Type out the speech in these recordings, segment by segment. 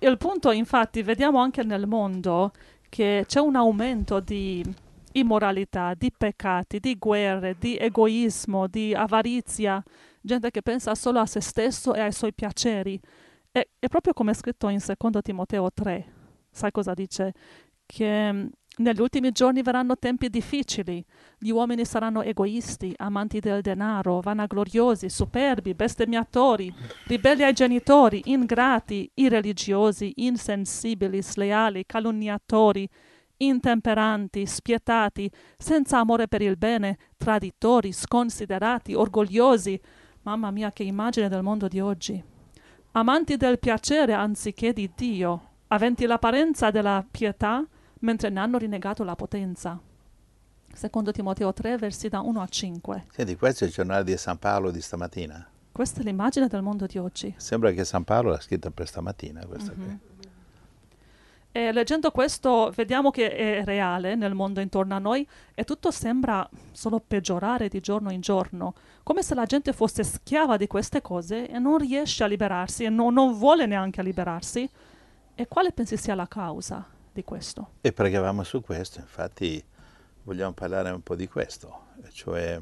Il punto, infatti, vediamo anche nel mondo che c'è un aumento di immoralità, di peccati, di guerre, di egoismo, di avarizia, gente che pensa solo a se stesso e ai suoi piaceri. È proprio come è scritto in secondo Timoteo 3. Sai cosa dice? Che negli ultimi giorni verranno tempi difficili. Gli uomini saranno egoisti, amanti del denaro, vanagloriosi, superbi, bestemmiatori, ribelli ai genitori, ingrati, irreligiosi, insensibili, sleali, calunniatori, intemperanti, spietati, senza amore per il bene, traditori, sconsiderati, orgogliosi. Mamma mia, che immagine del mondo di oggi. Amanti del piacere anziché di Dio, aventi l'apparenza della pietà, mentre ne hanno rinnegato la potenza. Secondo Timoteo 3, versi da 1 a 5. Senti, questo è il giornale di San Paolo di stamattina. Questa è l'immagine del mondo di oggi. Sembra che San Paolo l'ha scritta per stamattina, questa qui. E leggendo questo vediamo che è reale nel mondo intorno a noi e tutto sembra solo peggiorare di giorno in giorno, come se la gente fosse schiava di queste cose e non riesce a liberarsi e non vuole neanche liberarsi. E quale pensi sia la causa di questo? E pregavamo su questo, infatti vogliamo parlare un po' di questo, cioè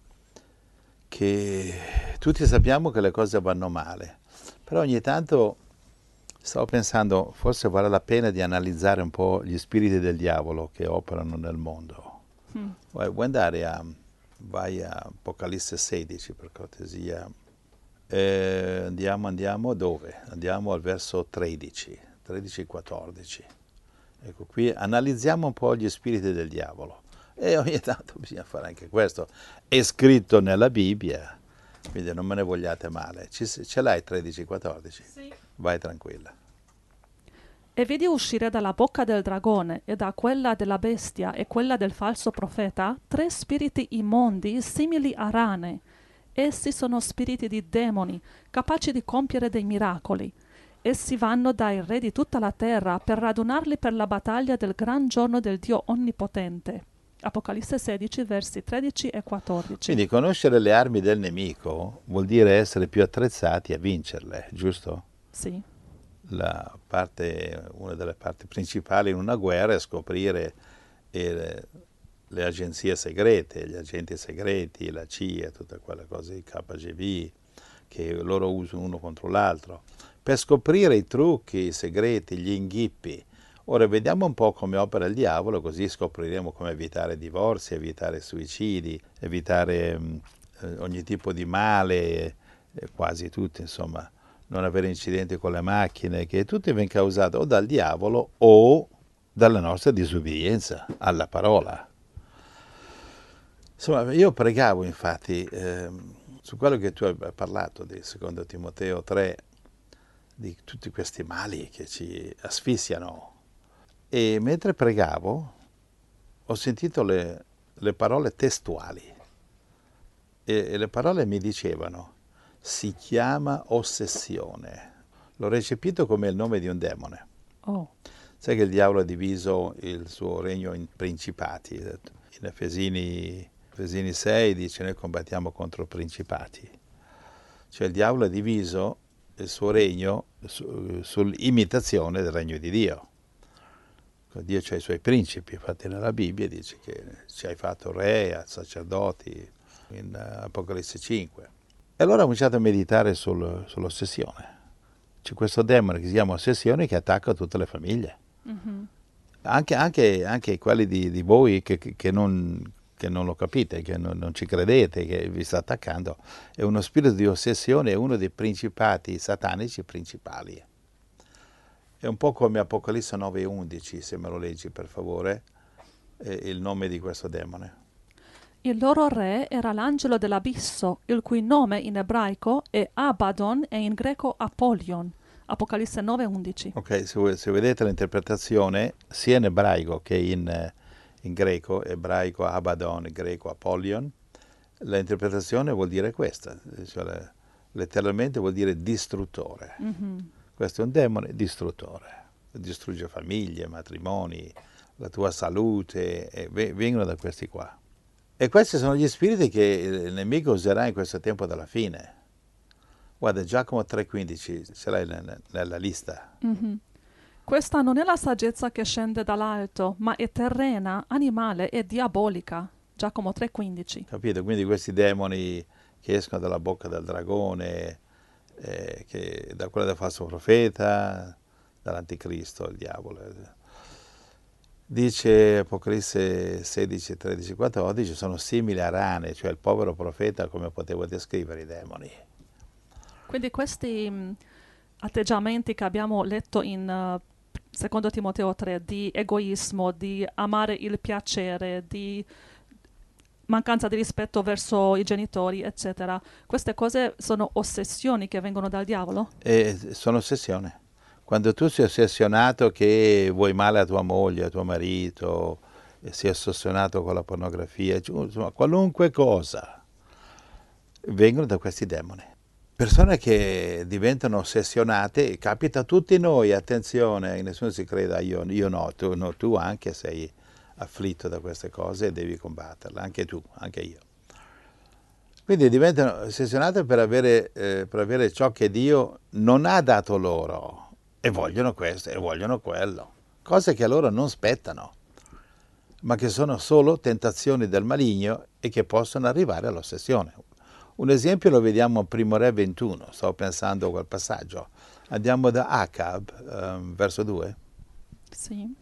che tutti sappiamo che le cose vanno male, però ogni tanto stavo pensando, forse vale la pena di analizzare un po' gli spiriti del diavolo che operano nel mondo. Vuoi vai a Apocalisse 16 per cortesia. Andiamo dove? Andiamo al verso 13 e 14. Ecco, qui analizziamo un po' gli spiriti del diavolo. E ogni tanto bisogna fare anche questo. È scritto nella Bibbia, quindi non me ne vogliate male. Ce l'hai 13 e 14? Sì. Vai tranquilla. E vidi uscire dalla bocca del dragone e da quella della bestia e quella del falso profeta 3 spiriti immondi simili a rane. Essi sono spiriti di demoni, capaci di compiere dei miracoli. Essi vanno dai re di tutta la terra per radunarli per la battaglia del gran giorno del Dio Onnipotente. Apocalisse 16, versi 13 e 14. Quindi conoscere le armi del nemico vuol dire essere più attrezzati a vincerle, giusto? Sì. Una delle parti principali in una guerra è scoprire le agenzie segrete, gli agenti segreti, la CIA, tutte quelle cose, il KGB, che loro usano uno contro l'altro, per scoprire i trucchi, i segreti, gli inghippi. Ora vediamo un po' come opera il diavolo, così scopriremo come evitare divorzi, evitare suicidi, evitare ogni tipo di male, quasi tutti, insomma, non avere incidenti con le macchine, che tutto viene causato o dal diavolo o dalla nostra disubbidienza alla parola. Insomma, io pregavo infatti su quello che tu hai parlato di secondo Timoteo 3, di tutti questi mali che ci asfissiano. E mentre pregavo ho sentito le parole testuali e le parole mi dicevano si chiama ossessione. L'ho recepito come il nome di un demone. Oh. Sai che il diavolo ha diviso il suo regno in principati. In Efesini 6 dice noi combattiamo contro principati. Cioè il diavolo ha diviso il suo regno sull'imitazione del regno di Dio. Dio c'ha i suoi principi, infatti nella Bibbia dice che ci hai fatto re, sacerdoti, in Apocalisse 5. E allora ho cominciato a meditare sull'ossessione. C'è questo demone che si chiama ossessione che attacca tutte le famiglie. Anche quelli di voi che non lo capite, che non ci credete, che vi sta attaccando. È uno spirito di ossessione, è uno dei principati satanici principali. È un po' come Apocalisse 9:11, se me lo leggi per favore, il nome di questo demone. Il loro re era l'angelo dell'abisso, il cui nome in ebraico è Abaddon e in greco Apollyon. Apocalisse 9:11. Ok, se vedete l'interpretazione, sia in ebraico che in greco, ebraico Abaddon, greco Apollyon, l'interpretazione vuol dire questa, cioè letteralmente vuol dire distruttore. Questo è un demone distruttore, distrugge famiglie, matrimoni, la tua salute, e vengono da questi qua. E questi sono gli spiriti che il nemico userà in questo tempo della fine. Guarda, Giacomo 3,15, ce l'hai nella lista. Questa non è la saggezza che scende dall'alto, ma è terrena, animale e diabolica. Giacomo 3,15. Capito? Quindi questi demoni che escono dalla bocca del dragone, da quella del falso profeta, dall'anticristo, il diavolo. Dice Apocalisse 16, 13, 14, sono simili a rane, cioè il povero profeta come potevo descrivere i demoni. Quindi questi atteggiamenti che abbiamo letto in secondo Timoteo 3, di egoismo, di amare il piacere, di mancanza di rispetto verso i genitori, eccetera, queste cose sono ossessioni che vengono dal diavolo? E sono ossessione. Quando tu sei ossessionato che vuoi male a tua moglie, a tuo marito, e sei ossessionato con la pornografia, insomma, qualunque cosa, vengono da questi demoni. Persone che diventano ossessionate, capita a tutti noi, attenzione, nessuno si creda, io no, tu anche sei afflitto da queste cose e devi combatterle, anche tu, anche io. Quindi diventano ossessionate per avere ciò che Dio non ha dato loro e vogliono questo e vogliono quello, cose che a loro non spettano, ma che sono solo tentazioni del maligno e che possono arrivare all'ossessione. Un esempio lo vediamo in Primo Re 21, stavo pensando a quel passaggio. Andiamo da Acab, verso 2. Sì.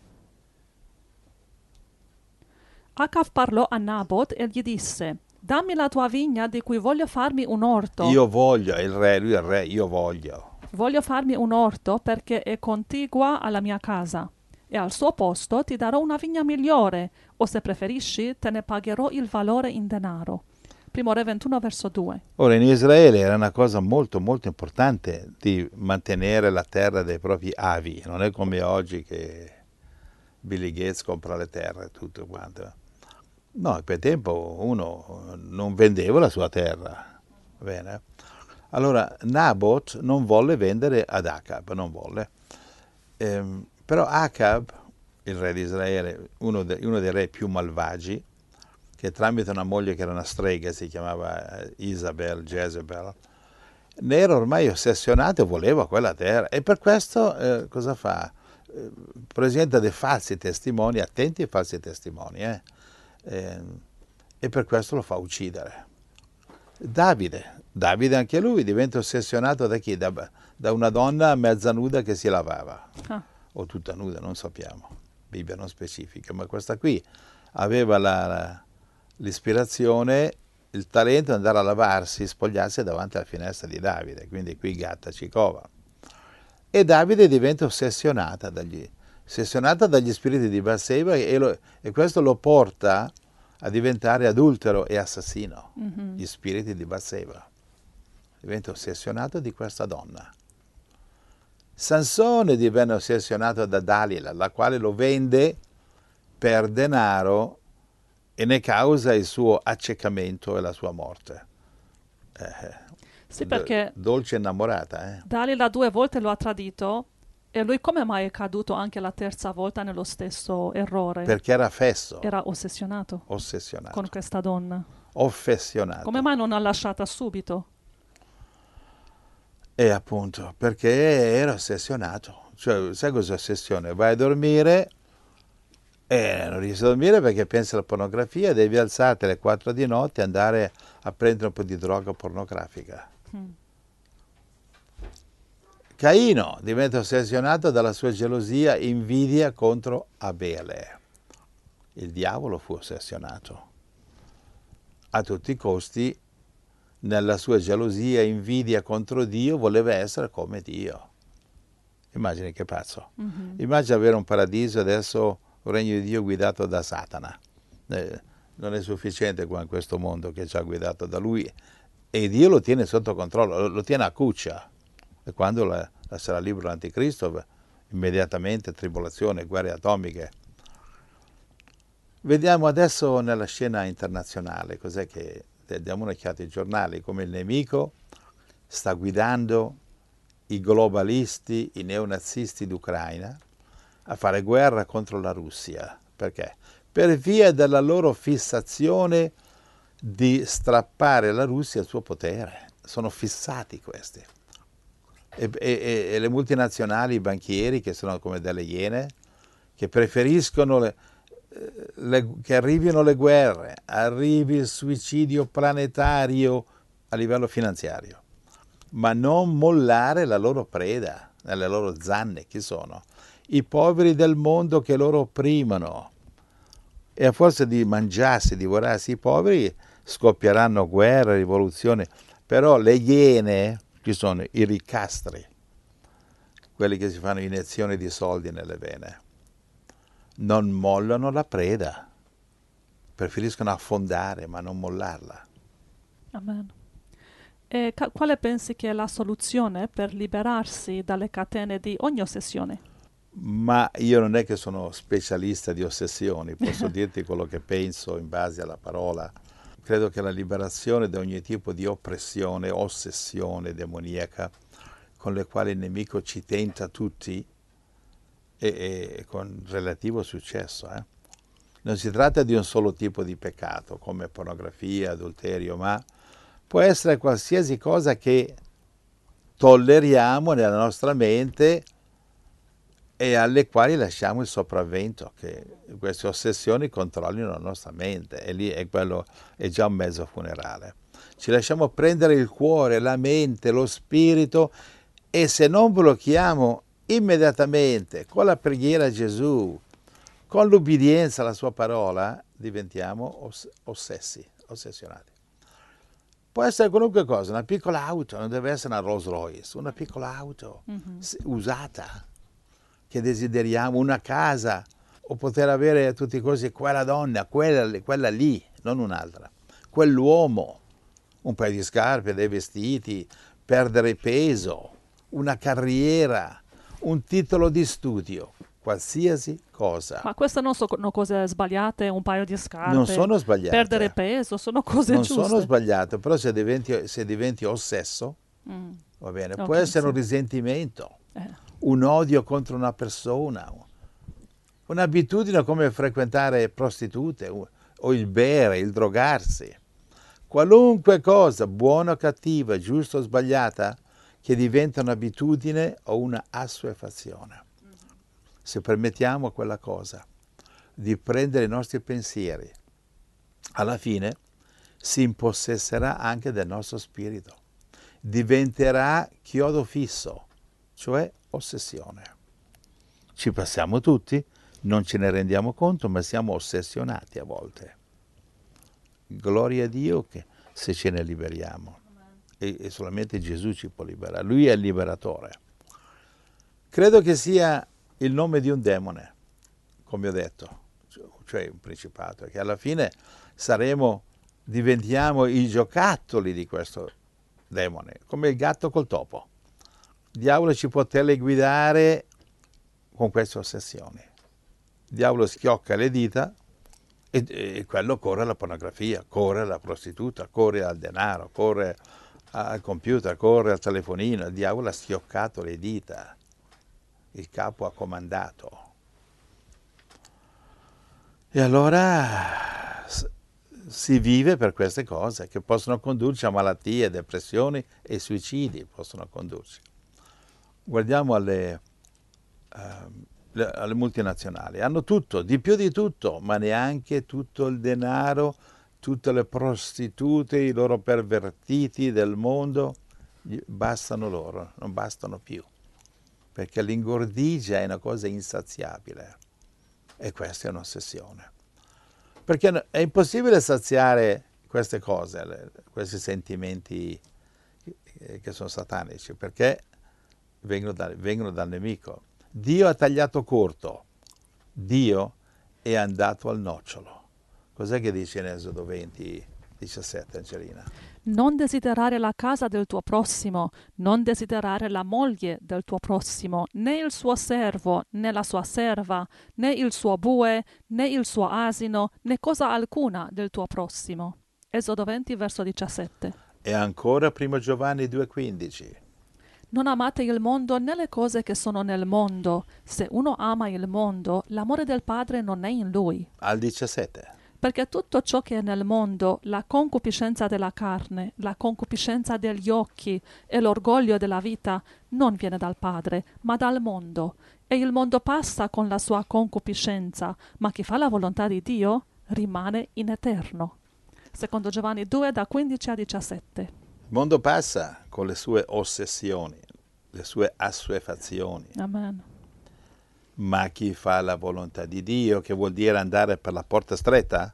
Acav parlò a Nabot e gli disse: Dammi la tua vigna di cui voglio farmi un orto. Io voglio, lui è il re, io voglio. Voglio farmi un orto perché è contigua alla mia casa. E al suo posto ti darò una vigna migliore, o se preferisci te ne pagherò il valore in denaro. Primo Re 21, verso 2. Ora, in Israele era una cosa molto molto importante di mantenere la terra dei propri avi, non è come oggi che Billy Gates compra le terre e tutto quanto. No, a quel tempo uno non vendeva la sua terra, va bene? Allora Nabot non volle vendere ad Acab, non volle. Però Acab, il re di Israele, uno dei re più malvagi, che tramite una moglie che era una strega, si chiamava Jezebel, ne era ormai ossessionato e voleva quella terra. E per questo cosa fa? Presenta dei falsi testimoni, attenti ai falsi testimoni, e per questo lo fa uccidere. Davide anche lui diventa ossessionato da chi? Da una donna mezza nuda che si lavava, o tutta nuda, non sappiamo, Bibbia non specifica, ma questa qui aveva l'ispirazione, il talento di andare a lavarsi, spogliarsi davanti alla finestra di Davide, quindi qui gatta ci cova. E Davide diventa ossessionata dagli spiriti di Batseba e questo lo porta a diventare adultero e assassino, gli spiriti di Batseba. Diventa ossessionato di questa donna. Sansone divenne ossessionato da Dalila, la quale lo vende per denaro e ne causa il suo accecamento e la sua morte. Sì, perché dolce innamorata. Dalila 2 volte lo ha tradito e lui come mai è caduto anche la terza volta nello stesso errore? Perché era fesso. Era ossessionato con questa donna. Offessionato. Come mai non l'ha lasciata subito? E appunto, perché era ossessionato. Cioè, sai cos'è ossessione? Vai a dormire e non riesci a dormire perché pensi alla pornografia, devi alzarti alle 4 di notte e andare a prendere un po' di droga pornografica. Caino diventa ossessionato dalla sua gelosia e invidia contro Abele. Il diavolo fu ossessionato. A tutti i costi, nella sua gelosia e invidia contro Dio, voleva essere come Dio. Immagini che pazzo. Immagina avere un paradiso e adesso un regno di Dio guidato da Satana. Non è sufficiente qua in questo mondo che ci ha guidato da lui. E Dio lo tiene sotto controllo, lo tiene a cuccia. E quando sarà libero l'anticristo, immediatamente tribolazione, guerre atomiche. Vediamo adesso nella scena internazionale, cos'è che diamo un'occhiata ai giornali, come il nemico sta guidando i globalisti, i neonazisti d'Ucraina a fare guerra contro la Russia. Perché? Per via della loro fissazione di strappare alla Russia il suo potere. Sono fissati questi. E le multinazionali, i banchieri, che sono come delle iene, che preferiscono che arrivino le guerre, arrivi il suicidio planetario a livello finanziario, ma non mollare la loro preda, nelle loro zanne. Chi sono? I poveri del mondo che loro opprimono. E a forza di mangiarsi, divorarsi i poveri, scoppieranno guerre, rivoluzioni. Però le iene, che sono i ricastri, quelli che si fanno iniezioni di soldi nelle vene, non mollano la preda, preferiscono affondare ma non mollarla. Amen. E quale pensi che è la soluzione per liberarsi dalle catene di ogni ossessione? Ma io non è che sono specialista di ossessioni, posso dirti quello che penso in base alla parola. Credo che la liberazione da ogni tipo di oppressione, ossessione demoniaca, con le quali il nemico ci tenta tutti, e con relativo successo. Non si tratta di un solo tipo di peccato, come pornografia, adulterio, ma può essere qualsiasi cosa che tolleriamo nella nostra mente e alle quali lasciamo il sopravvento, che queste ossessioni controllino la nostra mente, e lì è già un mezzo funerale. Ci lasciamo prendere il cuore, la mente, lo spirito, e se non blocchiamo immediatamente con la preghiera a Gesù, con l'ubbidienza alla sua parola, diventiamo ossessionati. Può essere qualunque cosa, una piccola auto, non deve essere una Rolls Royce, una piccola auto usata, che desideriamo, una casa, o poter avere a tutti i costi quella donna, quella lì, non un'altra, quell'uomo, un paio di scarpe, dei vestiti, perdere peso, una carriera, un titolo di studio, qualsiasi cosa. Ma queste non sono cose sbagliate, un paio di scarpe, Non sono sbagliate. perdere peso, sono cose non giuste. sono sbagliate, però se diventi ossesso, va bene, può Ok, essere sì. un risentimento, un odio contro una persona, un'abitudine come frequentare prostitute o il bere, il drogarsi. Qualunque cosa, buona o cattiva, giusta o sbagliata, che diventa un'abitudine o una assuefazione. Se permettiamo a quella cosa di prendere i nostri pensieri, alla fine si impossesserà anche del nostro spirito. Diventerà chiodo fisso, cioè ossessione. Ci passiamo tutti, non ce ne rendiamo conto, ma siamo ossessionati a volte. Gloria a Dio che se ce ne liberiamo. E solamente Gesù ci può liberare. Lui è il liberatore. Credo che sia il nome di un demone, come ho detto, cioè un principato, che alla fine diventiamo i giocattoli di questo demone, come il gatto col topo. Il diavolo ci può teleguidare con queste ossessioni. Il diavolo schiocca le dita e quello corre alla pornografia, corre alla prostituta, corre al denaro, corre al computer, corre al telefonino. Il diavolo ha schioccato le dita, il capo ha comandato. E allora si vive per queste cose che possono condurci a malattie, depressioni e suicidi possono condurci. Guardiamo alle multinazionali, hanno tutto, di più di tutto, ma neanche tutto il denaro, tutte le prostitute, i loro pervertiti del mondo, bastano loro, non bastano più, perché l'ingordigia è una cosa insaziabile e questa è un'ossessione. Perché è impossibile saziare queste cose, questi sentimenti che sono satanici, perché vengono dal nemico. Dio ha tagliato corto, Dio è andato al nocciolo. Cos'è che dice in Esodo 20, 17, Angelina? Non desiderare la casa del tuo prossimo, non desiderare la moglie del tuo prossimo, né il suo servo, né la sua serva, né il suo bue, né il suo asino, né cosa alcuna del tuo prossimo. Esodo 20, verso 17. E ancora 1 Giovanni 2,15. Non amate il mondo né le cose che sono nel mondo. Se uno ama il mondo, l'amore del Padre non è in lui. Al 17. Perché tutto ciò che è nel mondo, la concupiscenza della carne, la concupiscenza degli occhi e l'orgoglio della vita, non viene dal Padre, ma dal mondo. E il mondo passa con la sua concupiscenza, ma chi fa la volontà di Dio rimane in eterno. Secondo Giovanni 2, da 15 a 17. Il mondo passa con le sue ossessioni, le sue assuefazioni, Amen. ma chi fa la volontà di Dio, che vuol dire andare per la porta stretta,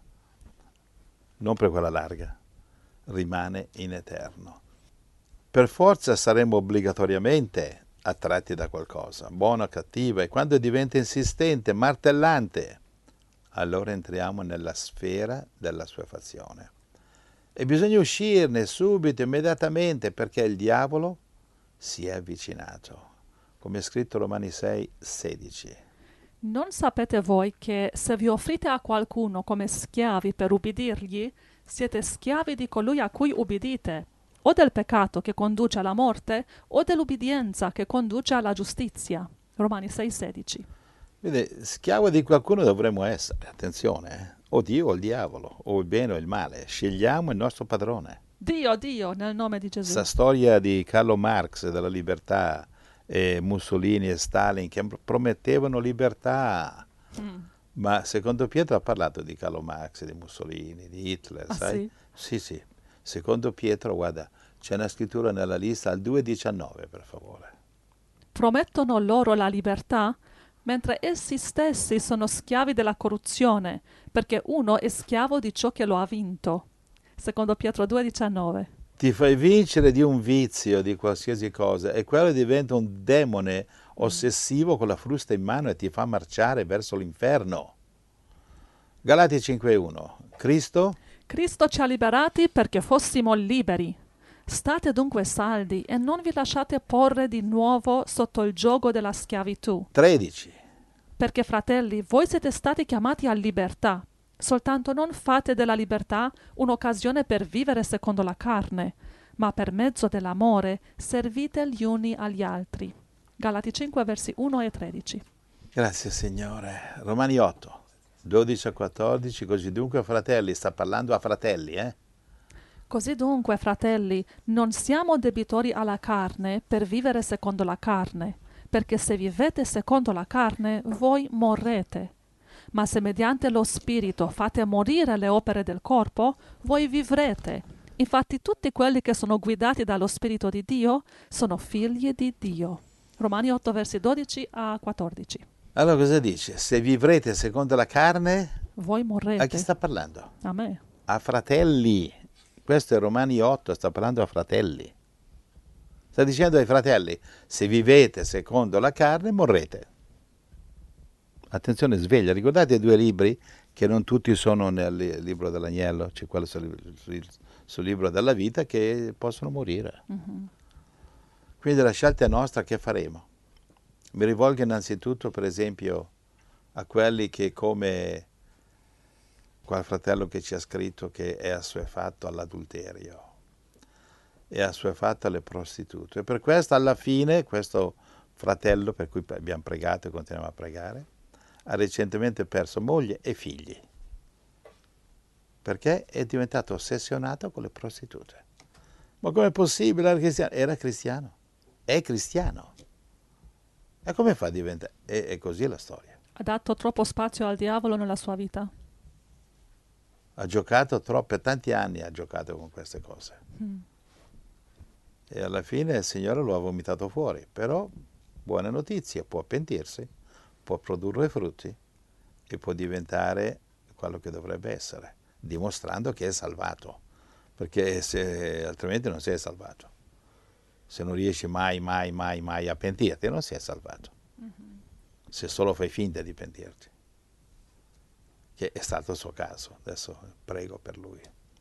non per quella larga, rimane in eterno. Per forza saremo obbligatoriamente attratti da qualcosa, buona o cattiva, e quando diventa insistente, martellante, allora entriamo nella sfera della assuefazione. E bisogna uscirne subito, immediatamente, perché il diavolo si è avvicinato, come è scritto Romani 6, 16. Non sapete voi che se vi offrite a qualcuno come schiavi per ubbidirgli, siete schiavi di colui a cui ubbidite, o del peccato che conduce alla morte, o dell'ubbidienza che conduce alla giustizia. Romani 6, 16. Quindi, schiavo di qualcuno dovremmo essere, attenzione, o Dio o il diavolo, o il bene o il male, scegliamo il nostro padrone. Dio, nel nome di Gesù. Questa storia di Carlo Marx della libertà, e Mussolini e Stalin che promettevano libertà, ma secondo Pietro ha parlato di Carlo Marx, di Mussolini, di Hitler, sai? Sì? Sì. Secondo Pietro, guarda, c'è una scrittura nella lista al 2,19, per favore. Promettono loro la libertà, mentre essi stessi sono schiavi della corruzione, perché uno è schiavo di ciò che lo ha vinto. Secondo Pietro 2,19. Ti fai vincere di un vizio, di qualsiasi cosa, e quello diventa un demone ossessivo con la frusta in mano e ti fa marciare verso l'inferno. Galati 5,1. Cristo ci ha liberati perché fossimo liberi. State dunque saldi e non vi lasciate porre di nuovo sotto il giogo della schiavitù. 13. Perché, fratelli, voi siete stati chiamati a libertà. Soltanto non fate della libertà un'occasione per vivere secondo la carne, ma per mezzo dell'amore servite gli uni agli altri. Galati 5, versi 1 e 13. Grazie Signore. Romani 8, 12 a 14, così dunque fratelli, sta parlando a fratelli, Così dunque, fratelli, non siamo debitori alla carne per vivere secondo la carne, perché se vivete secondo la carne, voi morrete. Ma se mediante lo Spirito fate morire le opere del corpo, voi vivrete. Infatti tutti quelli che sono guidati dallo Spirito di Dio sono figli di Dio. Romani 8, versi 12 a 14. Allora cosa dice? Se vivrete secondo la carne, Voi morrete. a chi sta parlando? A me. A fratelli. Questo è Romani 8, sta parlando a fratelli. Sta dicendo ai fratelli, se vivete secondo la carne, morrete. Attenzione, sveglia, ricordate i 2 libri che non tutti sono nel libro dell'agnello, c'è quello sul libro della vita, che possono morire. Quindi la scelta è nostra, che faremo? Mi rivolgo innanzitutto, per esempio, a quelli che, come quel fratello che ci ha scritto, che è assuefatto all'adulterio, è assuefatto alle prostitute. E per questo, alla fine, questo fratello, per cui abbiamo pregato e continuiamo a pregare, ha recentemente perso moglie e figli, perché è diventato ossessionato con le prostitute. Ma com'è possibile? Era cristiano. Era cristiano. È cristiano. E come fa a diventare? È così la storia. Ha dato troppo spazio al diavolo nella sua vita. Ha giocato per tanti anni, ha giocato con queste cose. E alla fine il Signore lo ha vomitato fuori. Però, buone notizie, può pentirsi, può produrre frutti e può diventare quello che dovrebbe essere, dimostrando che è salvato, perché altrimenti non sei salvato. Se non riesci mai a pentirti, non sei salvato. Se solo fai finta di pentirti, che è stato il suo caso. Adesso prego per lui.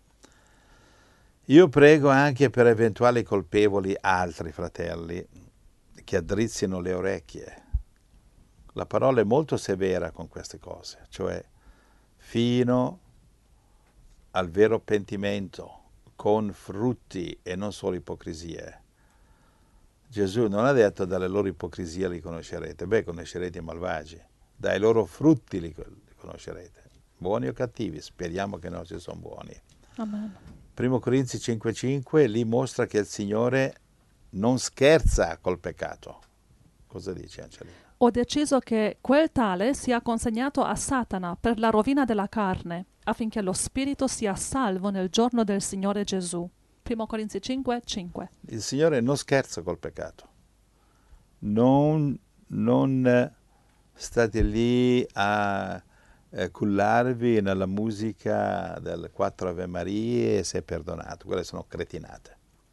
Io prego anche per eventuali colpevoli altri fratelli che addrizzino le orecchie. La parola è molto severa con queste cose, cioè fino al vero pentimento, con frutti e non solo ipocrisie. Gesù non ha detto dalle loro ipocrisie li conoscerete, conoscerete i malvagi, dai loro frutti li conoscerete. buoni o cattivi, speriamo che non ci sono buoni. Amen. 1 Corinzi 5,5 lì mostra che il Signore non scherza col peccato. Cosa dice Angelina? Ho deciso che quel tale sia consegnato a Satana per la rovina della carne, affinché lo spirito sia salvo nel giorno del Signore Gesù. 1 Corinzi 5:5. Il Signore non scherza col peccato. Non state lì a cullarvi nella musica del 4 Ave Marie e sei perdonato. Quelle sono cretinate.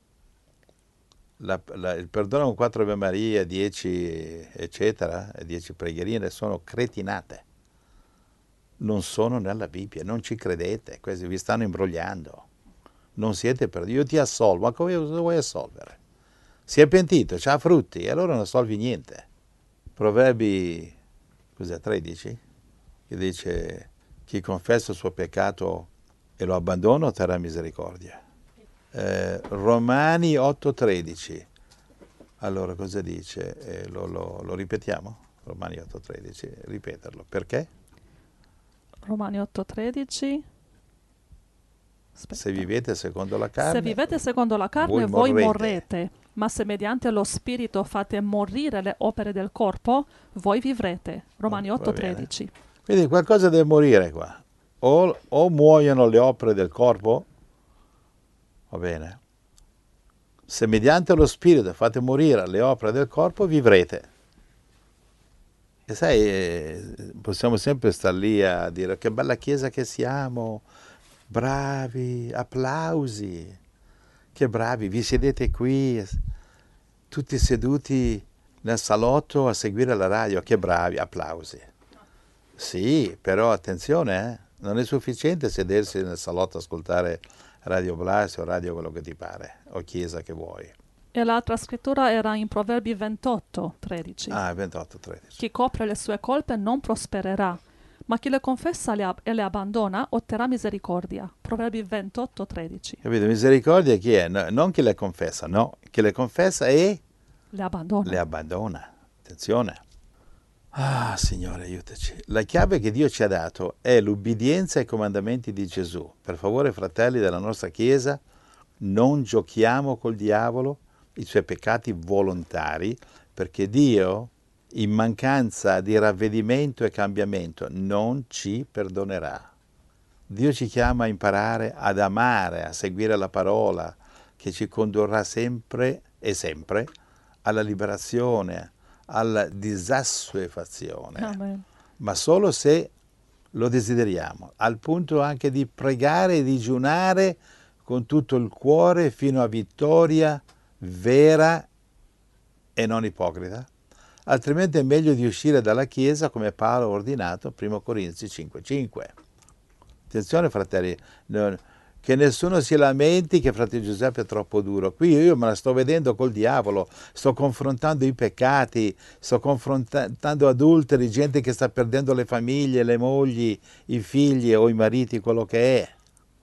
Il perdono con 4 Ave Maria, 10 eccetera, 10 preghierine sono cretinate. Non sono nella Bibbia, non ci credete, questi vi stanno imbrogliando. Non siete perdonati. Io ti assolvo, ma come lo vuoi assolvere? Si è pentito, c'ha frutti, e allora non assolvi niente. Proverbi, cos'è, 13? Che dice, chi confessa il suo peccato e lo abbandona otterrà misericordia. Romani 8,13. Allora, cosa dice? Lo ripetiamo? Romani 8,13, ripeterlo. Perché? Romani 8:13. Se vivete secondo la carne, se vivete secondo la carne, voi morrete. Ma se mediante lo Spirito fate morire le opere del corpo, voi vivrete. Romani 8:13. Quindi qualcosa deve morire qua. O muoiono le opere del corpo, va bene. Se mediante lo Spirito fate morire le opere del corpo, vivrete. E sai, possiamo sempre stare lì a dire che bella chiesa che siamo, bravi, applausi, che bravi, vi sedete qui, tutti seduti nel salotto a seguire la radio, che bravi, applausi. Sì, però attenzione, non è sufficiente sedersi nel salotto a ascoltare Radio Blast o radio quello che ti pare, o chiesa che vuoi. E l'altra scrittura era in Proverbi 28:13. 28:13. Chi copre le sue colpe non prospererà, ma chi le confessa e le abbandona otterrà misericordia. Proverbi 28:13. Capito? Misericordia chi è? No, non chi le confessa, no. Chi le confessa e le abbandona. Le abbandona. Attenzione. Ah, Signore, aiutaci. La chiave che Dio ci ha dato è l'ubbidienza ai comandamenti di Gesù. Per favore, fratelli della nostra Chiesa, non giochiamo col diavolo i suoi peccati volontari, perché Dio, in mancanza di ravvedimento e cambiamento, non ci perdonerà. Dio ci chiama a imparare ad amare, a seguire la parola, che ci condurrà sempre e sempre alla liberazione, alla disassuefazione. Amen. Ma solo se lo desideriamo, al punto anche di pregare e digiunare con tutto il cuore fino a vittoria vera e non ipocrita. Altrimenti è meglio di uscire dalla Chiesa come Paolo ha ordinato, 1 Corinzi 5,5. Attenzione, fratelli, che nessuno si lamenti che fratello Giuseppe è troppo duro. Qui io me la sto vedendo col diavolo, sto confrontando i peccati, sto confrontando adulteri, gente che sta perdendo le famiglie, le mogli, i figli o i mariti, quello che è.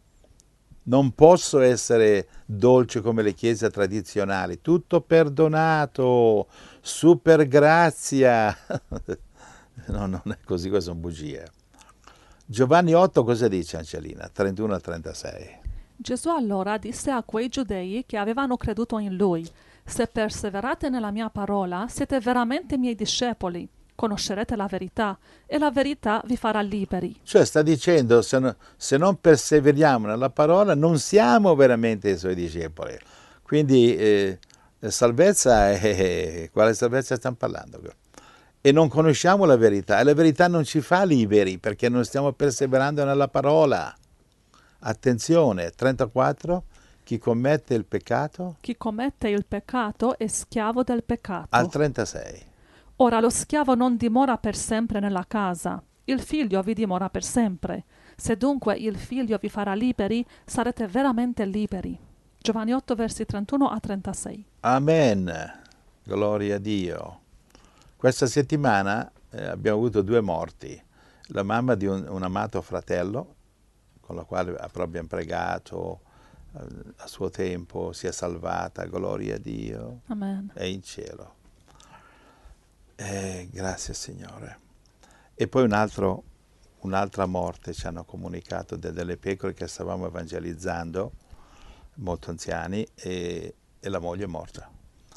Non posso essere dolce come le chiese tradizionali, tutto perdonato, super grazia. No, non è così, queste sono bugie. Giovanni 8 cosa dice Angelina? 31-36. Gesù allora disse a quei giudei che avevano creduto in lui: se perseverate nella mia parola, siete veramente miei discepoli. Conoscerete la verità e la verità vi farà liberi. Cioè sta dicendo, se non perseveriamo nella parola, non siamo veramente i suoi discepoli. Quindi salvezza è... Quale salvezza stiamo parlando? E non conosciamo la verità, e la verità non ci fa liberi, perché non stiamo perseverando nella parola. Attenzione, 34, chi commette il peccato? Chi commette il peccato è schiavo del peccato. Al 36. Ora lo schiavo non dimora per sempre nella casa, il figlio vi dimora per sempre. Se dunque il figlio vi farà liberi, sarete veramente liberi. Giovanni 8, versi 31-36. Amen. Gloria a Dio. Questa settimana abbiamo avuto 2 morti. La mamma di un amato fratello, con la quale abbiamo pregato a suo tempo, si è salvata, gloria a Dio. Amen. È in cielo. Grazie Signore. E poi un altro un'altra morte, ci hanno comunicato delle pecore che stavamo evangelizzando, molto anziani, e la moglie è morta.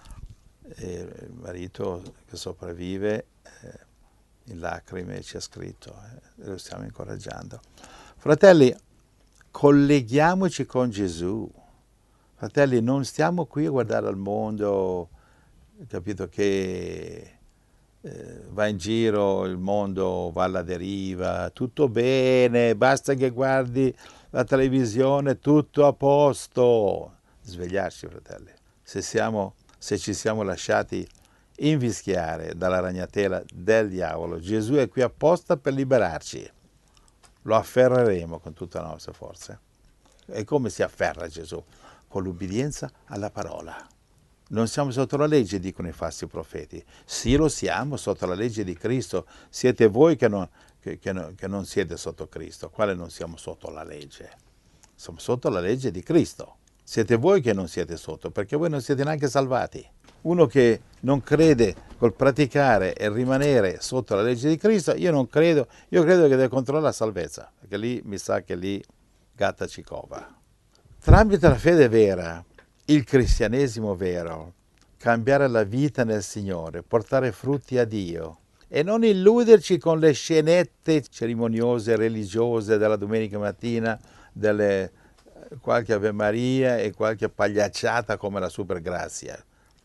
E il marito che sopravvive in lacrime ci ha scritto, lo stiamo incoraggiando. Fratelli, colleghiamoci con Gesù. Fratelli, non stiamo qui a guardare al mondo, capito, che va in giro, il mondo va alla deriva, tutto bene, basta che guardi la televisione, tutto a posto. Svegliarci, fratelli. Se ci siamo lasciati invischiare dalla ragnatela del diavolo, Gesù è qui apposta per liberarci. Lo afferreremo con tutta la nostra forza. E come si afferra Gesù? Con l'ubbidienza alla parola. Non siamo sotto la legge, dicono i falsi profeti. Sì, lo siamo sotto la legge di Cristo. Siete voi che non siete sotto Cristo. Quale non siamo sotto la legge? Siamo sotto la legge di Cristo. Siete voi che non siete sotto, perché voi non siete neanche salvati. Uno che non crede col praticare e rimanere sotto la legge di Cristo, io credo che deve controllare la salvezza, perché lì mi sa che lì gatta ci cova. Tramite la fede vera, il cristianesimo vero, cambiare la vita nel Signore, portare frutti a Dio e non illuderci con le scenette cerimoniose, religiose della domenica mattina, qualche Ave Maria e qualche pagliacciata come la Supergrazia.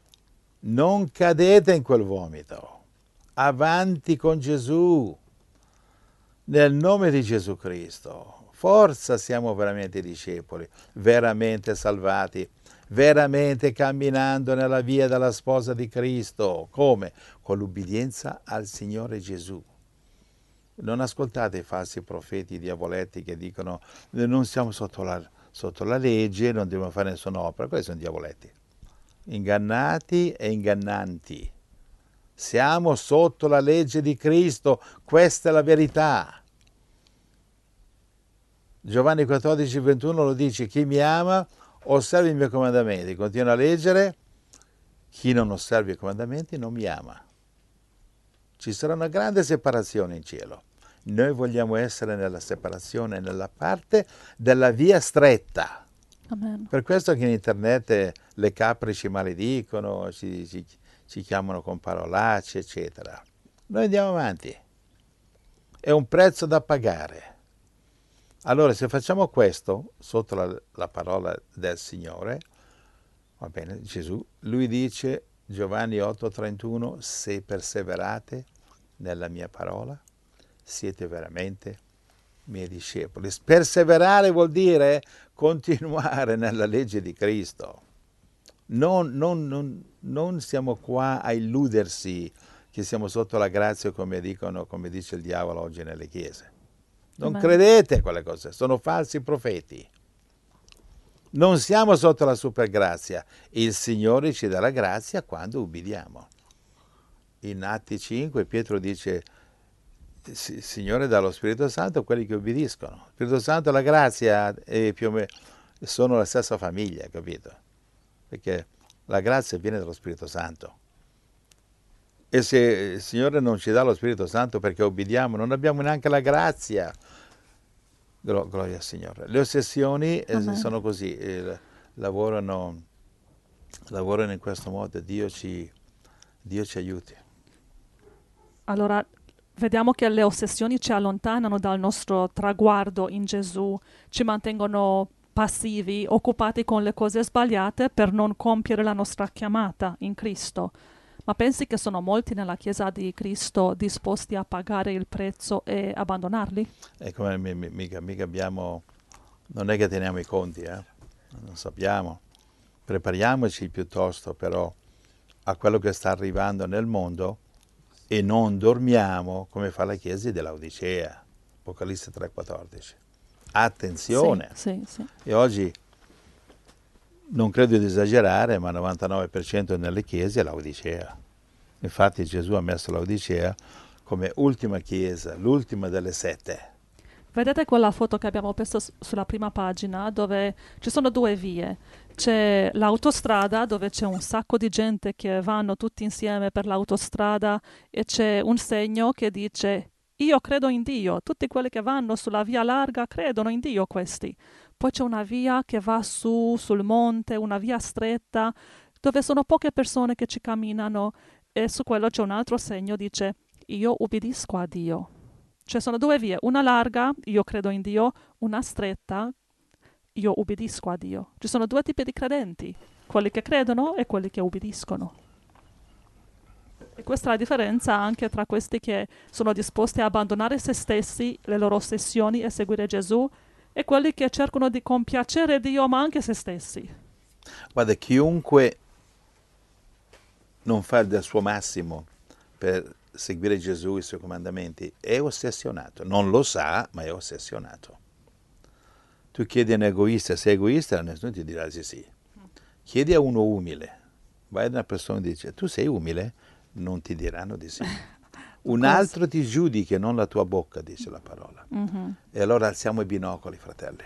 Non cadete in quel vomito. Avanti con Gesù. Nel nome di Gesù Cristo. Forza, siamo veramente discepoli, veramente salvati, veramente camminando nella via della sposa di Cristo. Come? Con l'ubbidienza al Signore Gesù. Non ascoltate i falsi profeti, i diavoletti che dicono non siamo sotto la legge, non dobbiamo fare nessuna opera. Questi sono diavoletti. Ingannati e ingannanti. Siamo sotto la legge di Cristo, questa è la verità. Giovanni 14, 21 lo dice: chi mi ama osserva i miei comandamenti. Continua a leggere: chi non osserva i comandamenti non mi ama. Ci sarà una grande separazione in cielo. Noi vogliamo essere nella separazione, nella parte della via stretta. Amen. Per questo che in internet le capre ci maledicono, ci chiamano con parolacce, eccetera. Noi andiamo avanti. È un prezzo da pagare. Allora, se facciamo questo, sotto la parola del Signore, va bene, Gesù, lui dice, Giovanni 8,31, se perseverate nella mia parola, siete veramente miei discepoli. Perseverare vuol dire continuare nella legge di Cristo. Non siamo qua a illudersi che siamo sotto la grazia, come dice il diavolo oggi nelle chiese. Non Amen. credete a quelle cose, sono falsi profeti. Non siamo sotto la supergrazia. Il Signore ci dà la grazia quando ubbidiamo. In Atti 5 Pietro dice: il Signore dà lo Spirito Santo a quelli che ubbidiscono. Lo Spirito Santo e la grazia più o meno sono la stessa famiglia, capito? Perché la grazia viene dallo Spirito Santo. E se il Signore non ci dà lo Spirito Santo perché ubbidiamo, non abbiamo neanche la grazia. Gloria al Signore. Le ossessioni sono così, lavorano in questo modo. Dio ci aiuti. Allora, vediamo che le ossessioni ci allontanano dal nostro traguardo in Gesù, ci mantengono passivi, occupati con le cose sbagliate per non compiere la nostra chiamata in Cristo. Ma pensi che sono molti nella Chiesa di Cristo disposti a pagare il prezzo e abbandonarli? Come mica abbiamo, non è che teniamo i conti, non sappiamo. Prepariamoci piuttosto però a quello che sta arrivando nel mondo e non dormiamo come fa la Chiesa dell'Odicea, Apocalisse 3,14. Attenzione! Sì. E oggi, non credo di esagerare, ma il 99% nelle chiese è l'Odicea. Infatti Gesù ha messo l'Odicea come ultima chiesa, l'ultima delle 7. Vedete quella foto che abbiamo messo sulla prima pagina dove ci sono due vie. C'è l'autostrada dove c'è un sacco di gente che vanno tutti insieme per l'autostrada e c'è un segno che dice io credo in Dio, tutti quelli che vanno sulla via larga credono in Dio questi. Poi c'è una via che va su sul monte, una via stretta, dove sono poche persone che ci camminano e su quello c'è un altro segno, dice io ubbidisco a Dio. Cioè sono due vie, una larga, io credo in Dio, una stretta, io ubbidisco a Dio. Ci sono due tipi di credenti, quelli che credono e quelli che ubbidiscono. E questa è la differenza anche tra questi che sono disposti a abbandonare se stessi, le loro ossessioni e seguire Gesù, e quelli che cercano di compiacere Dio ma anche se stessi. Guarda, chiunque non fa del suo massimo per seguire Gesù e i suoi comandamenti è ossessionato. Non lo sa, ma è ossessionato. Tu chiedi a un egoista, sei egoista, nessuno ti dirà di sì. Chiedi a uno umile, vai da una persona e dice, tu sei umile? Non ti diranno di sì. Un altro ti giudica, non la tua bocca, dice la parola. E allora alziamo i binocoli, fratelli.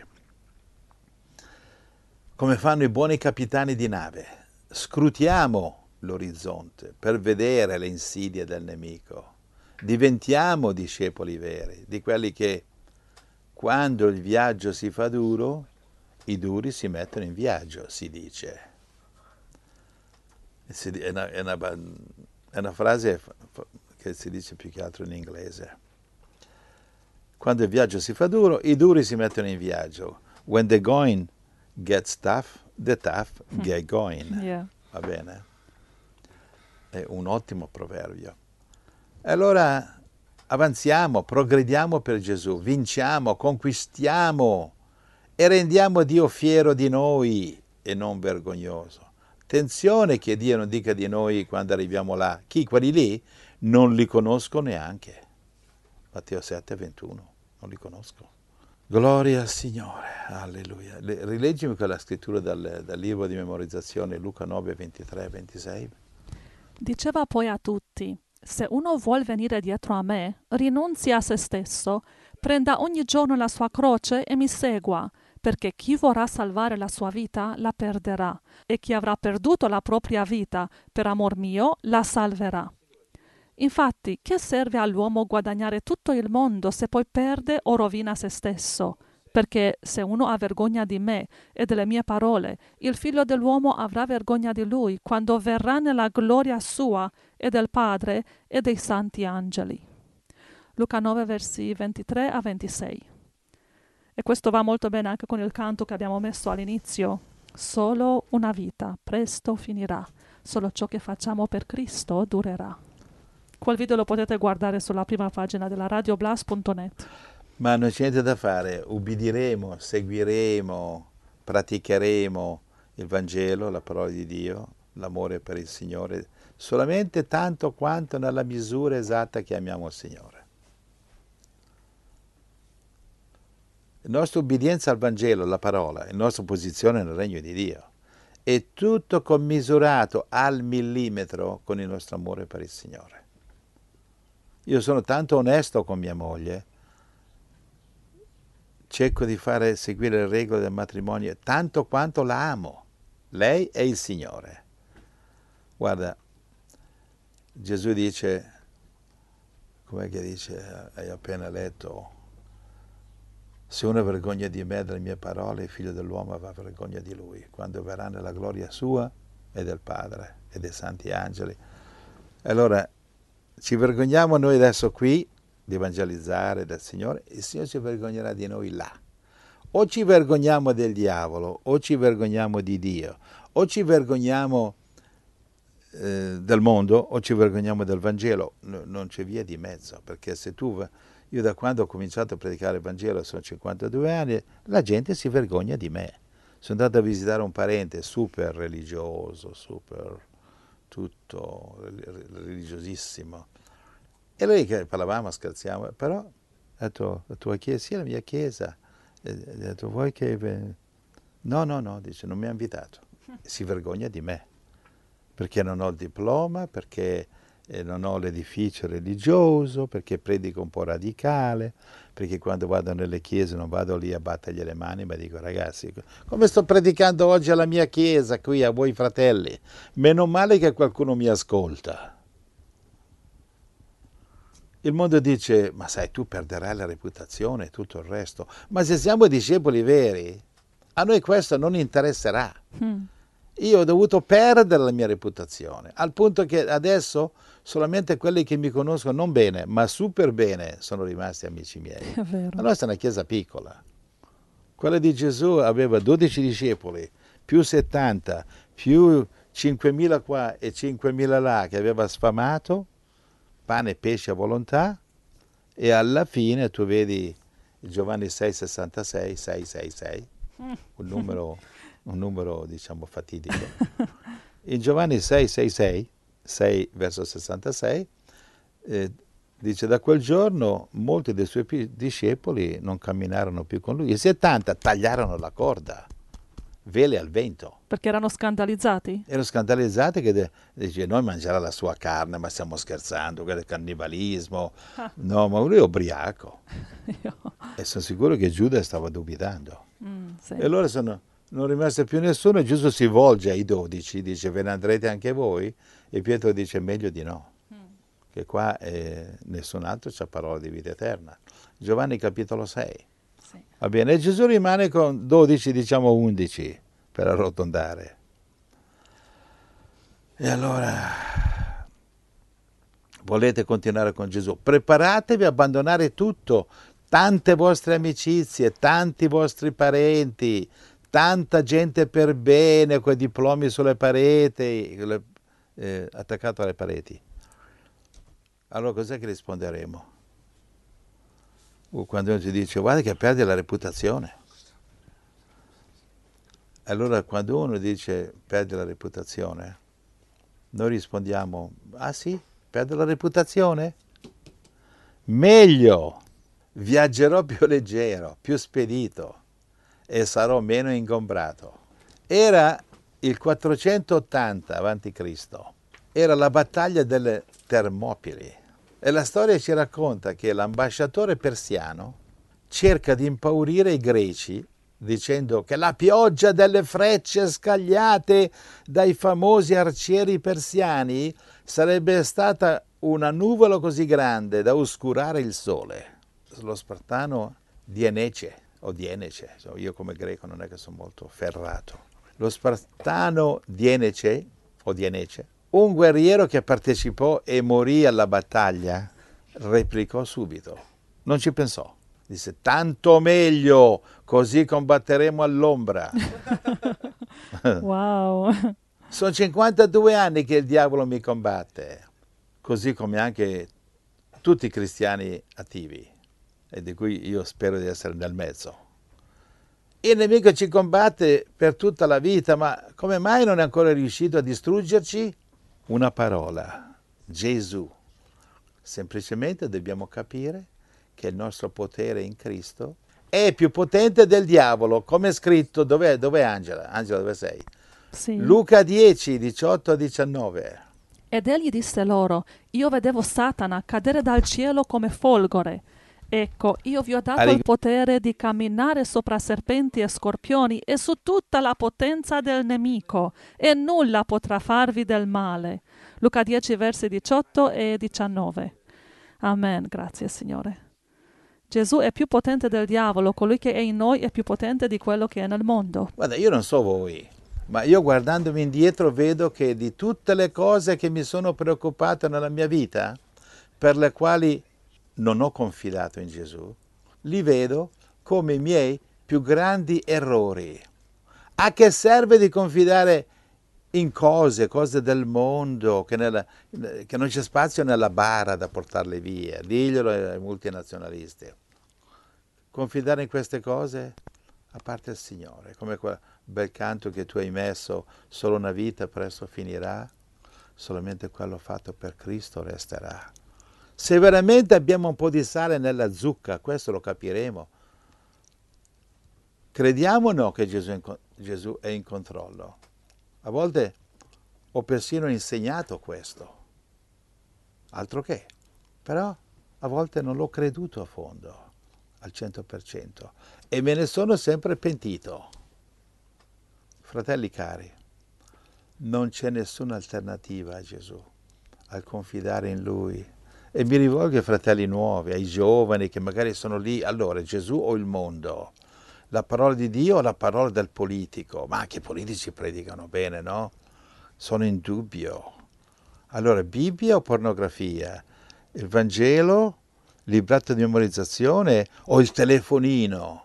Come fanno i buoni capitani di nave, scrutiamo l'orizzonte per vedere le insidie del nemico. Diventiamo discepoli veri, di quelli che quando il viaggio si fa duro, i duri si mettono in viaggio, si dice. È una frase che si dice più che altro in inglese. Quando il viaggio si fa duro, i duri si mettono in viaggio. When the going gets tough, the tough get going. Yeah. Va bene? È un ottimo proverbio. E allora avanziamo, progrediamo per Gesù, vinciamo, conquistiamo e rendiamo Dio fiero di noi e non vergognoso. Attenzione che Dio non dica di noi quando arriviamo là. Chi? Quelli lì? Non li conosco neanche. Matteo 7,21. Non li conosco. Gloria al Signore. Alleluia. Rileggimi quella scrittura dal libro di memorizzazione, Luca 9, 23 e 26. Diceva poi a tutti, se uno vuol venire dietro a me, rinunzi a se stesso, prenda ogni giorno la sua croce e mi segua, perché chi vorrà salvare la sua vita la perderà, e chi avrà perduto la propria vita per amor mio la salverà. Infatti, che serve all'uomo guadagnare tutto il mondo se poi perde o rovina se stesso? Perché se uno ha vergogna di me e delle mie parole, il figlio dell'uomo avrà vergogna di lui quando verrà nella gloria sua e del Padre e dei santi angeli. Luca 9, versi 23 a 26. E questo va molto bene anche con il canto che abbiamo messo all'inizio. Solo una vita, presto finirà. Solo ciò che facciamo per Cristo durerà. Quel video lo potete guardare sulla prima pagina della radioblast.net. Ma non c'è niente da fare, ubbidiremo, seguiremo, praticheremo il Vangelo, la parola di Dio, l'amore per il Signore, solamente tanto quanto nella misura esatta che amiamo il Signore. La nostra obbedienza al Vangelo, alla parola, la nostra posizione nel regno di Dio, è tutto commisurato al millimetro con il nostro amore per il Signore. Io sono tanto onesto con mia moglie, cerco di fare seguire le regole del matrimonio tanto quanto la amo. Lei è il Signore. Guarda, Gesù dice, com'è che dice, hai appena letto, se uno vergogna di me e delle mie parole, il figlio dell'uomo avrà vergogna di lui, quando verrà nella gloria sua e del Padre e dei santi angeli. Allora, ci vergogniamo noi adesso qui di evangelizzare del Signore, il Signore ci vergognerà di noi là. O ci vergogniamo del diavolo, o ci vergogniamo di Dio, o ci vergogniamo del mondo, o ci vergogniamo del Vangelo. Non c'è via di mezzo, perché se tu... Io da quando ho cominciato a predicare il Vangelo, sono 52 anni, la gente si vergogna di me. Sono andato a visitare un parente super religioso, super tutto religiosissimo. E lui che parlavamo, scherziamo, però ha detto, la tua chiesa, sì, la mia chiesa. E ha detto, vuoi che... No, dice, non mi ha invitato. Si vergogna di me, perché non ho il diploma, perché non ho l'edificio religioso, perché predico un po' radicale, perché quando vado nelle chiese non vado lì a battergli le mani, ma dico, ragazzi, come sto predicando oggi alla mia chiesa, qui a voi fratelli, meno male che qualcuno mi ascolta. Il mondo dice, ma sai, tu perderai la reputazione e tutto il resto. Ma se siamo discepoli veri, a noi questo non interesserà. Io ho dovuto perdere la mia reputazione, al punto che adesso solamente quelli che mi conoscono non bene, ma super bene, sono rimasti amici miei. È vero. La nostra è una chiesa piccola. Quella di Gesù aveva 12 discepoli, più 70, più 5.000 qua e 5.000 là che aveva sfamato, pane e pesce a volontà, e alla fine tu vedi Giovanni 6,66, 666, un numero diciamo fatidico. In Giovanni 6,66, 6 verso 66, dice da quel giorno molti dei suoi discepoli non camminarono più con lui, i 70 tagliarono la corda, vele al vento. Perché erano scandalizzati? Erano scandalizzati che dice noi mangiare la sua carne, ma stiamo scherzando, quello è cannibalismo. No, ma lui è ubriaco. E sono sicuro che Giuda stava dubitando. Sì. E allora non rimase più nessuno e Gesù si volge ai 12, dice ve ne andrete anche voi? E Pietro dice meglio di no, che qua nessun altro c'ha parola di vita eterna. Giovanni capitolo 6. Sì. Va bene, e Gesù rimane con 12, diciamo 11, per arrotondare. E allora, volete continuare con Gesù? Preparatevi a abbandonare tutto, tante vostre amicizie, tanti vostri parenti, tanta gente per bene, quei diplomi sulle pareti, attaccato alle pareti. Allora cos'è che risponderemo? Quando uno ci dice guarda che perdi la reputazione. Allora quando uno dice perde la reputazione, noi rispondiamo, ah sì, perde la reputazione? Meglio, viaggerò più leggero, più spedito e sarò meno ingombrato. Era il 480 a.C., era la battaglia delle Termopili e la storia ci racconta che l'ambasciatore persiano cerca di impaurire i greci dicendo che la pioggia delle frecce scagliate dai famosi arcieri persiani sarebbe stata una nuvola così grande da oscurare il sole. Lo spartano Dienece, io come greco non è che sono molto ferrato. Lo spartano Dienece, un guerriero che partecipò e morì alla battaglia, replicò subito, non ci pensò. Disse, tanto meglio, così combatteremo all'ombra. Wow. Sono 52 anni che il diavolo mi combatte, così come anche tutti i cristiani attivi, e di cui io spero di essere nel mezzo. Il nemico ci combatte per tutta la vita, ma come mai non è ancora riuscito a distruggerci? Una parola, Gesù. Semplicemente dobbiamo capire che il nostro potere in Cristo è più potente del diavolo, come è scritto, dov'è Angela? Angela, dove sei? Sì. Luca 10, 18-19. Ed egli disse loro, io vedevo Satana cadere dal cielo come folgore. Ecco, io vi ho dato il potere di camminare sopra serpenti e scorpioni e su tutta la potenza del nemico, e nulla potrà farvi del male. Luca 10, versi 18 e 19. Amen, grazie Signore. Gesù è più potente del diavolo, colui che è in noi è più potente di quello che è nel mondo. Guarda, io non so voi, ma io guardandomi indietro vedo che di tutte le cose che mi sono preoccupato nella mia vita, per le quali non ho confidato in Gesù, li vedo come i miei più grandi errori. A che serve di confidare in cose del mondo, che non c'è spazio nella bara da portarle via? Diglielo ai multinazionalisti. Confidare in queste cose, a parte il Signore, come quel bel canto che tu hai messo, solo una vita presto finirà, solamente quello fatto per Cristo resterà. Se veramente abbiamo un po' di sale nella zucca, questo lo capiremo. Crediamo o no che Gesù è in controllo? A volte ho persino insegnato questo, altro che, però a volte non l'ho creduto a fondo, al 100%, e me ne sono sempre pentito. Fratelli cari, non c'è nessuna alternativa a Gesù, al confidare in Lui E mi rivolgo ai fratelli nuovi, ai giovani che magari sono lì. Allora, Gesù o il mondo? La parola di Dio o la parola del politico? Ma anche i politici predicano bene, no? Sono in dubbio. Allora, Bibbia o pornografia? Il Vangelo, il libretto di memorizzazione o il telefonino?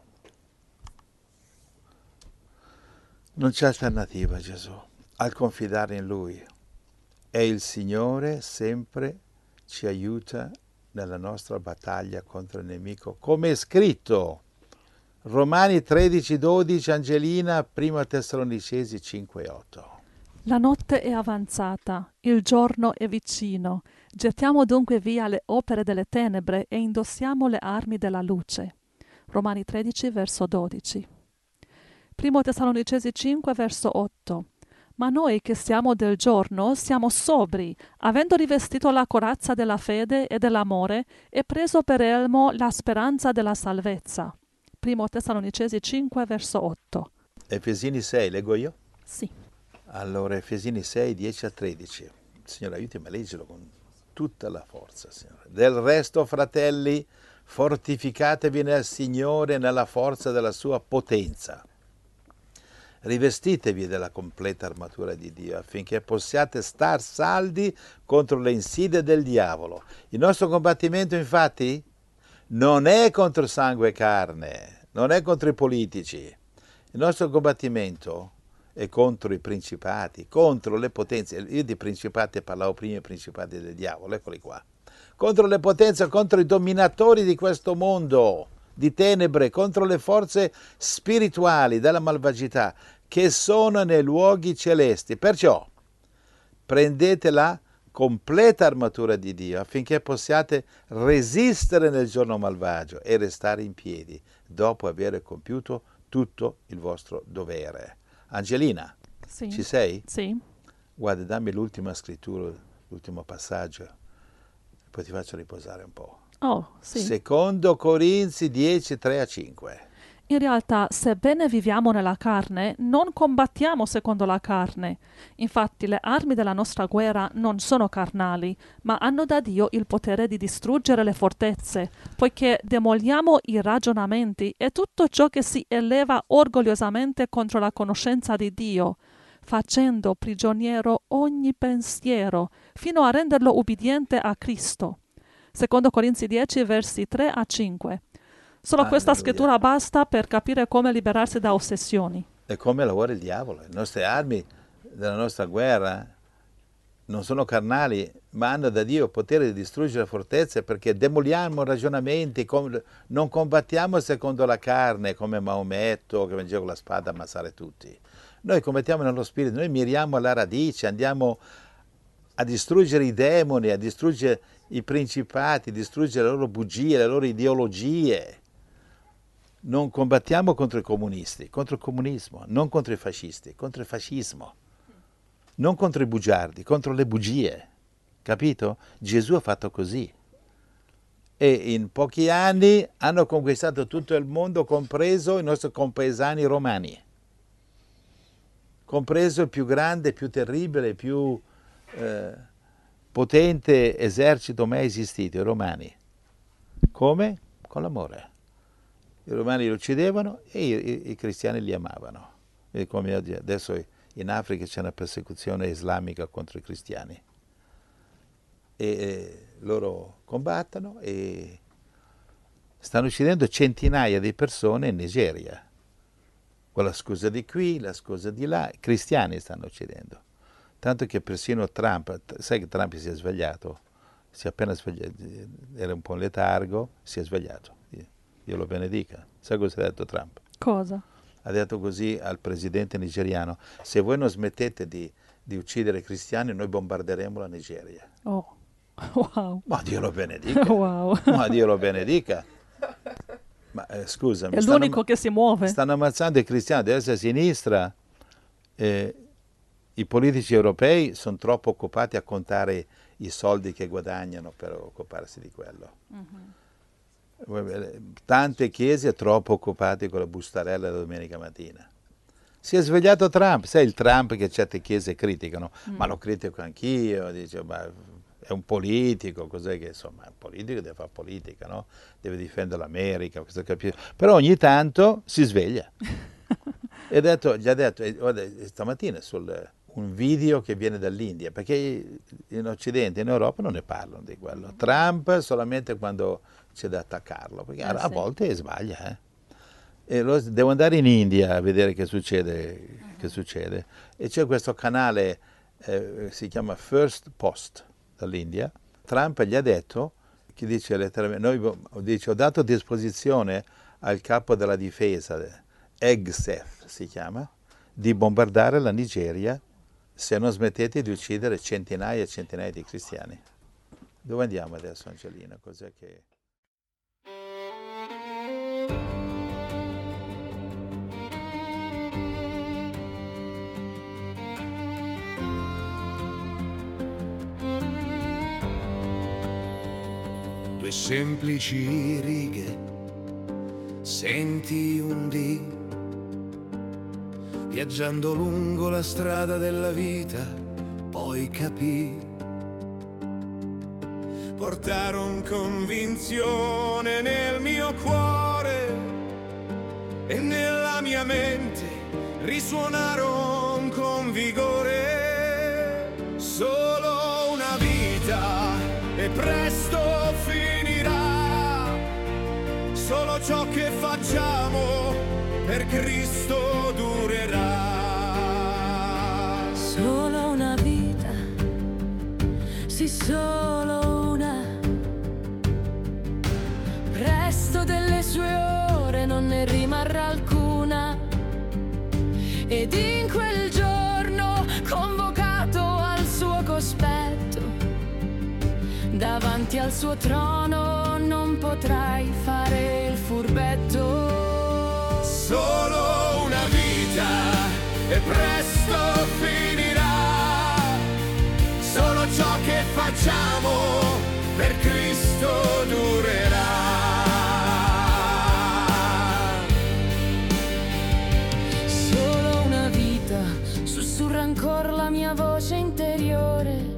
Non c'è alternativa, Gesù, al confidare in Lui. E il Signore sempre ci aiuta nella nostra battaglia contro il nemico, come è scritto. Romani 13:12, Angelina, 1 Tessalonicesi 5:8. La notte è avanzata, il giorno è vicino. Gettiamo dunque via le opere delle tenebre e indossiamo le armi della luce. Romani 13, verso 12. 1 Tessalonicesi 5, verso 8. Ma noi che siamo del giorno siamo sobri, avendo rivestito la corazza della fede e dell'amore e preso per elmo la speranza della salvezza. 1 Tessalonicesi 5, verso 8. Efesini 6, leggo io? Sì. Allora, Efesini 6, 10-13. Signore, aiutami a leggerlo con tutta la forza, Signore. Del resto, fratelli, fortificatevi nel Signore e nella forza della sua potenza. Rivestitevi della completa armatura di Dio affinché possiate star saldi contro le insidie del diavolo. Il nostro combattimento, infatti, non è contro sangue e carne, non è contro i politici. Il nostro combattimento è contro i principati, contro le potenze. Io di principati parlavo prima, i principati del diavolo, eccoli qua. Contro le potenze, contro i dominatori di questo mondo di tenebre, contro le forze spirituali della malvagità che sono nei luoghi celesti. Perciò prendete la completa armatura di Dio affinché possiate resistere nel giorno malvagio e restare in piedi dopo aver compiuto tutto il vostro dovere. Angelina, Sì. ci sei? Sì. Guarda, dammi l'ultima scrittura, l'ultimo passaggio, poi ti faccio riposare un po'. Oh, sì. Secondo Corinzi 10, 3-5. In realtà, sebbene viviamo nella carne, non combattiamo secondo la carne. Infatti, le armi della nostra guerra non sono carnali, ma hanno da Dio il potere di distruggere le fortezze, poiché demoliamo i ragionamenti e tutto ciò che si eleva orgogliosamente contro la conoscenza di Dio, facendo prigioniero ogni pensiero, fino a renderlo ubbidiente a Cristo. Secondo Corinzi 10, versi 3-5. Solo questa scrittura basta per capire come liberarsi da ossessioni. E come lavora il diavolo. Le nostre armi della nostra guerra non sono carnali, ma hanno da Dio il potere di distruggere fortezze, perché demoliamo ragionamenti, non combattiamo secondo la carne come Maometto che vengeva con la spada a ammazzare tutti. Noi combattiamo nello spirito, noi miriamo alla radice, andiamo a distruggere i demoni, a distruggere i principati, a distruggere le loro bugie, le loro ideologie. Non combattiamo contro i comunisti, contro il comunismo, non contro i fascisti, contro il fascismo, non contro i bugiardi, contro le bugie, capito? Gesù ha fatto così e in pochi anni hanno conquistato tutto il mondo, compreso i nostri compaesani romani, compreso il più grande, più terribile, più potente esercito mai esistito, i romani. Come? Con l'amore. I romani li uccidevano e i cristiani li amavano. E come adesso in Africa c'è una persecuzione islamica contro i cristiani. E loro combattono e stanno uccidendo centinaia di persone in Nigeria. Con la scusa di qui, la scusa di là, i cristiani stanno uccidendo. Tanto che persino Trump, sai che Trump si è svegliato? Si è appena svegliato, era un po' in letargo, si è svegliato. Dio lo benedica. Sai cosa ha detto Trump? Cosa? Ha detto così al presidente nigeriano: se voi non smettete di uccidere i cristiani, noi bombarderemo la Nigeria. Oh, wow. Ma Dio lo benedica. Wow. Ma Dio lo benedica. Ma scusami. È l'unico che si muove. Stanno ammazzando i cristiani a destra e a sinistra. I politici europei sono troppo occupati a contare i soldi che guadagnano per occuparsi di quello. Mm-hmm. Tante chiese troppo occupate con la bustarella la domenica mattina. Si è svegliato Trump, sai il Trump che certe chiese criticano, ma lo critico anch'io, dice, ma è un politico, cos'è che insomma è un politico, deve fare politica, no? Deve difendere l'America, però ogni tanto si sveglia. E gli ha detto, guarda, stamattina un video che viene dall'India, perché in Occidente, in Europa non ne parlano di quello. Trump solamente quando c'è da attaccarlo, perché a volte sbaglia. E devo andare in India a vedere che succede. E c'è questo canale, si chiama First Post dall'India. Trump gli ha detto, che dice letteralmente, ho dato a disposizione al capo della difesa, Hegseth si chiama, di bombardare la Nigeria se non smettete di uccidere centinaia e centinaia di cristiani. Dove andiamo adesso, Angelina? Cos'è che... Due semplici righe, senti un dì, viaggiando lungo la strada della vita, poi capì. Portaron convinzione nel mio cuore e nella mia mente risuonaron con vigore. Solo una vita e presto finirà, solo ciò che facciamo per Cristo durerà. Solo una vita, sì solo una, presto delle sue ore non ne rimarrà alcuna. Ed in quel giorno, convocato al suo cospetto, davanti al suo trono non potrai fare il furbetto. Solo una vita e presto finirà, solo ciò che facciamo per Cristo durerà. Solo una vita, sussurra ancora la mia voce interiore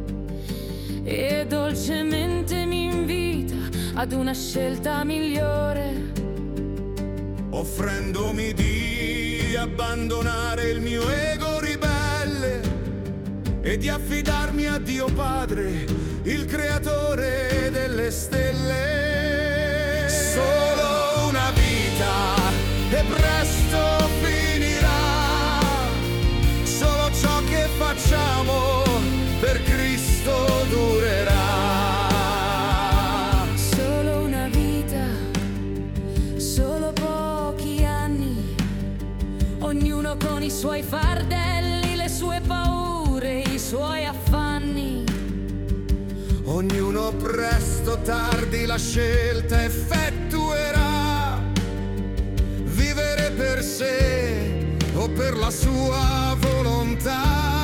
e dolcemente mi invita ad una scelta migliore, offrendomi di abbandonare il mio ego ribelle e di affidarmi a Dio Padre, il creatore delle stelle. Solo una vita e presto finirà, solo ciò che facciamo per Cristo durerà. solo una vita, solo pochi anni, ognuno con i suoi fardelli, le sue paure, i suoi affanni. Ognuno presto o tardi la scelta effettuerà, vivere per sé o per la sua volontà.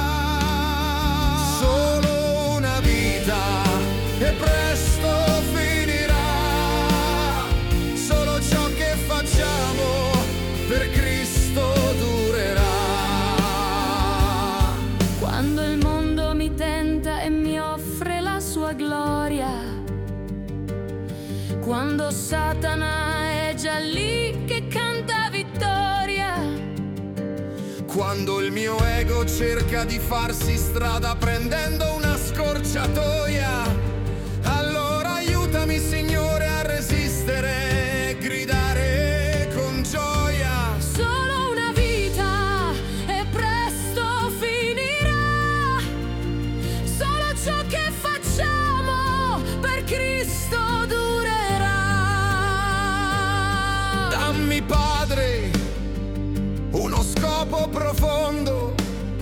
Solo una vita e presto finirà, solo ciò che facciamo per Cristo durerà. Quando il mondo mi tenta e mi offre la sua gloria, quando Satana è già lì che canta vittoria, quando il mio ego cerca di farsi strada prendendo una scorciatoia, allora aiutami Signore a resistere e gridare con gioia. solo una vita e presto finirà, solo ciò che facciamo per Cristo durerà. Dammi Padre uno scopo profondo,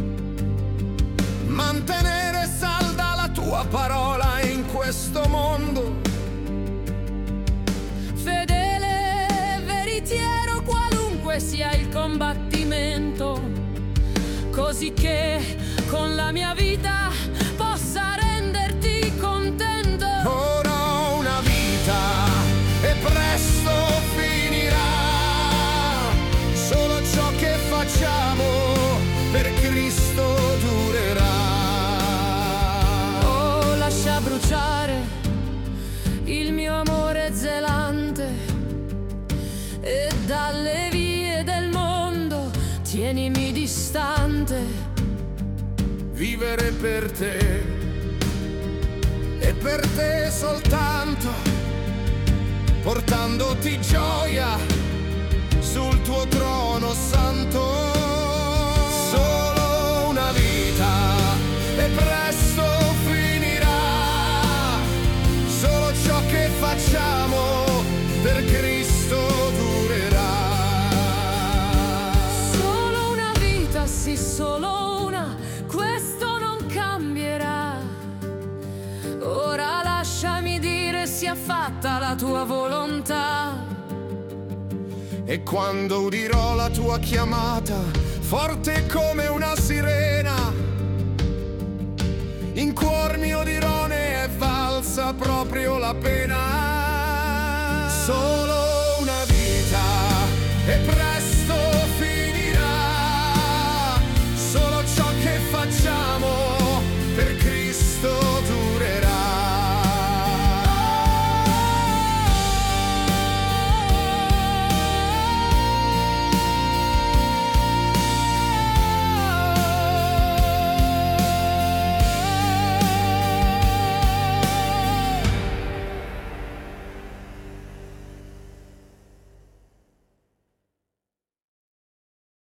mantenere salda la tua parola in questo mondo. Fedele, veritiero, qualunque sia il combattimento, così che con la mia vita possa renderti contento. Ora ho una vita e presto finirà, solo ciò che facciamo per Cristo durerà. Oh, lascia vivere per te e per te soltanto, portandoti gioia sul tuo trono santo. Solo una vita e presto finirà, solo ciò che facciamo per Cristo durerà. Solo una vita, sì, solo una, questo non cambierà. Ora lasciami dire, sia fatta la tua volontà. E quando udirò la tua chiamata, forte come una sirena, in cuor mio dirò ne è valsa proprio la pena.